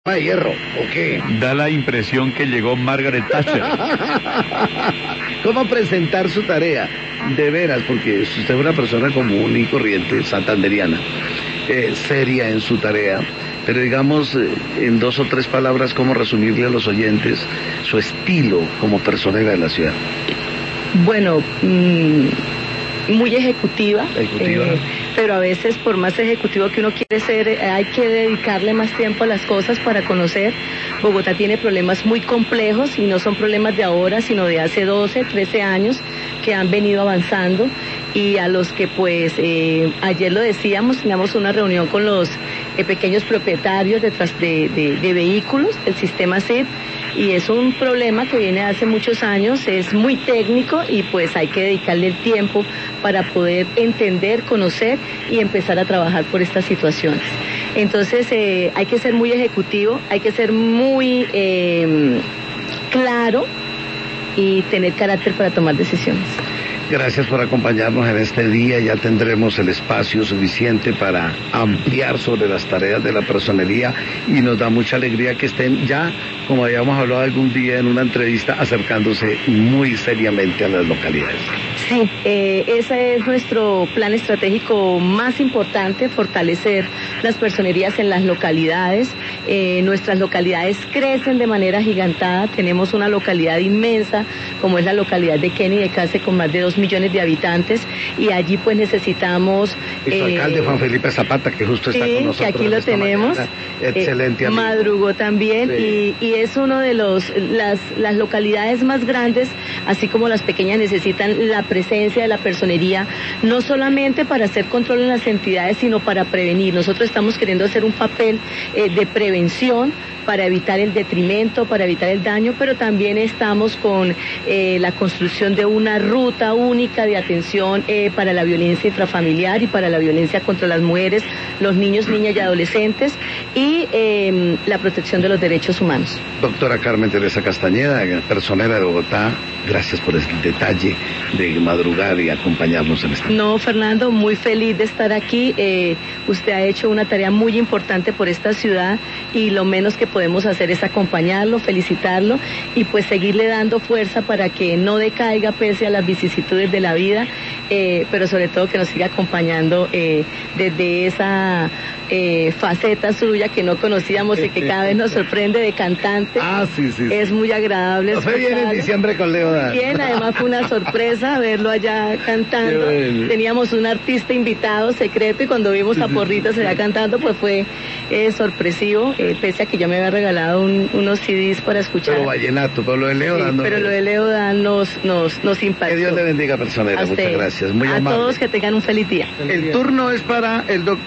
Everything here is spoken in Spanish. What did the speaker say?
de hierro, ¿o qué? Da la impresión que llegó Margaret Thatcher. ¿Cómo presentar su tarea? De veras, porque si usted es una persona común y corriente, santanderiana, seria en su tarea, pero digamos, en 2 o 3 palabras, ¿cómo resumirle a los oyentes su estilo como personera de la ciudad? Bueno, muy ejecutiva, pero a veces por más ejecutivo que uno quiere ser, hay que dedicarle más tiempo a las cosas para conocer. Bogotá tiene problemas muy complejos y no son problemas de ahora, sino de hace 12, 13 años que han venido avanzando y a los que pues ayer lo decíamos, teníamos una reunión con los pequeños propietarios de vehículos del sistema CID. Y es un problema que viene hace muchos años, es muy técnico y pues hay que dedicarle el tiempo para poder entender, conocer y empezar a trabajar por estas situaciones. Entonces hay que ser muy ejecutivo, hay que ser muy claro y tener carácter para tomar decisiones. Gracias por acompañarnos en este día. Ya tendremos el espacio suficiente para ampliar sobre las tareas de la personería y nos da mucha alegría que estén ya, como habíamos hablado algún día en una entrevista, acercándose muy seriamente a las localidades. Sí, ese es nuestro plan estratégico más importante, fortalecer las personerías en las localidades. Nuestras localidades crecen de manera agigantada. Tenemos una localidad inmensa, como es la localidad de Kennedy de Case, con más de 2 millones de habitantes, y allí pues necesitamos... Y su alcalde Juan Felipe Zapata, que justo está con nosotros. Que aquí lo tenemos. Excelente amigo. Madrugó también, sí. y es uno de las localidades más grandes, así como las pequeñas, necesitan la presencia de la personería, no solamente para hacer control en las entidades, sino para prevenir. Nosotros estamos queriendo hacer un papel de prevención para evitar el detrimento, para evitar el daño, pero también estamos con la construcción de una ruta única de atención para la violencia intrafamiliar y para la violencia contra las mujeres, los niños, niñas y adolescentes, y la protección de los derechos humanos. Doctora Carmen Teresa Castañeda, personera de Bogotá, gracias por el detalle de madrugar y acompañarnos en esta... No, Fernando, muy feliz de estar aquí. Usted ha hecho una tarea muy importante por esta ciudad y lo menos que podemos hacer es acompañarlo, felicitarlo y pues seguirle dando fuerza para que no decaiga pese a las vicisitudes de la vida, pero sobre todo que nos siga acompañando desde esa faceta suya que no conocíamos y que cada vez nos sorprende de cantante. Sí. Es muy agradable. Nos fue bien en diciembre con Leo Dan. Bien, además fue una sorpresa verlo allá cantando. Teníamos un artista invitado secreto y cuando vimos a Porritas allá cantando, pues fue sorpresivo, pese a que yo me había regalado unos CDs para escuchar. Pero vallenato, pero lo de Leo Dan. Pero lo de Leo Dan nos impactó. Que Dios le bendiga, personera. Muchas gracias. Muy amable. A todos que tengan un feliz día. El turno es para el doctor